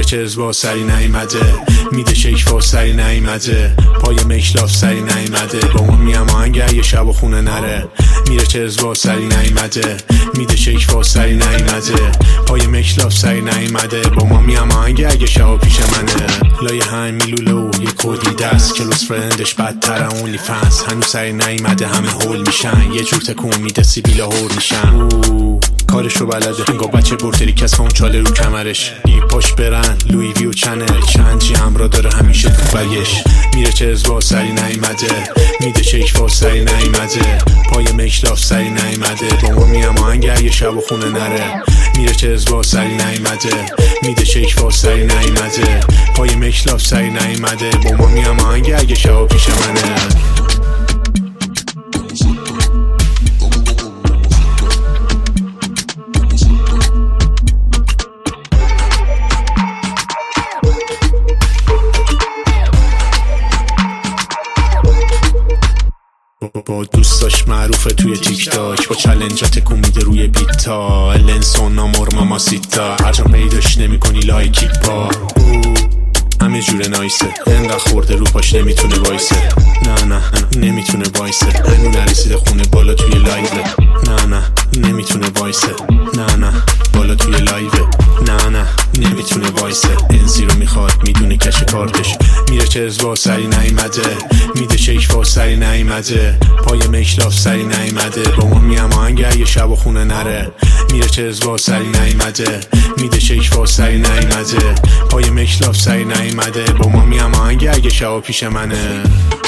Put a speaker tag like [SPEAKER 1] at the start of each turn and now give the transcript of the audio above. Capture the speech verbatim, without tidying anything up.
[SPEAKER 1] میره چرز با سری نیمده، میده شیک با سری نیمده، پای مکلاف سری نیمده، با ما میام آهنگ یه شب و خونه نره. میره چرز با سری نیمده، میده شیک با سری نیمده، پای مکلاف سری نیمده، با ما میام آهنگ اگه شب پیش منه. لایه هم میلوله و یه کودی دست، کلوس فرندش بدتره اونلی فنس، هنوز سری نیمده همه هول میشن، یه جور تکون میده سیبیلا هور میشن. کارشو بلده انگاه بچه برتری کس اون چاله رو کمرش، ای پاش برن لوی ویو چنل، چند جی همرا داره همیشه تو بگش. میره چرز با سری نیمده، میده شیک با سری نیمده، پای مکلاف سری نیمده، با ما میام آهنگ یه شب و خونه نره. میره چرز با سری نیمده، میده شیک با سری نیمده، پای مکلاف سری نیمده، با ما میام آهنگ اگه شب پیش منه. با دوستاش معروفه توی تیک تاک، با چلنجا تکون میده روی بیتا، لنسون نامور ماماسیتا، هر جا پیداش نمی کنی لایکی پا. همه جور نایسه، انقدر خورده رو پاش نمیتونه وایسه، نه نه نمیتونه وایسه، هنو نرسیده خونه بالا توی لایوه، نه نه نمیتونه وایسه، نه نه بالا توی لایوه، نه نه نمیتونه وایسه، انزی رو میخواد میدونه کش کارتش. میره چرز با سری نیمده، میده شیک با سری نیمده، پای مکلاف سری نیمده، با ما میام آهنگ یه شب و خونه نره. میره چرز با سری نیمده، میده شیک با سری نیمده، پای مکلاف سری نیمده، با ما میام آهنگ اگه شب پیش منه.